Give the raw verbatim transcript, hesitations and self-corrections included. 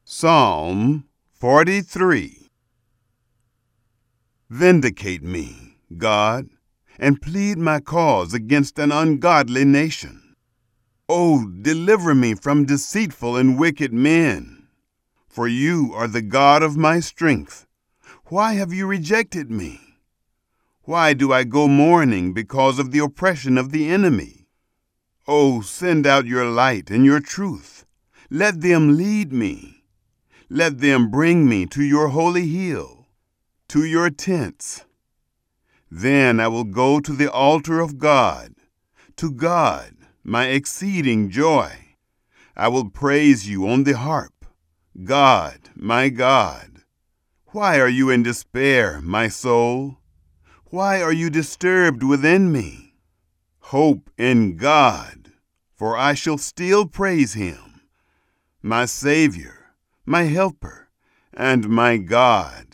Psalm forty-three. Vindicate me, God, and plead my cause against an ungodly nation. O deliver me from deceitful and wicked men. For you are the God of my strength. Why have you rejected me? Why do I go mourning because of the oppression of the enemy? O send out your light and your truth. Let them lead me. Let them bring me to your holy hill, to your tents. Then I will go to the altar of God, to God, my exceeding joy. I will praise you on the harp, God, my God. Why are you in despair, my soul? Why are you disturbed within me? Hope in God, for I shall still praise him, my Savior, my helper, and my God.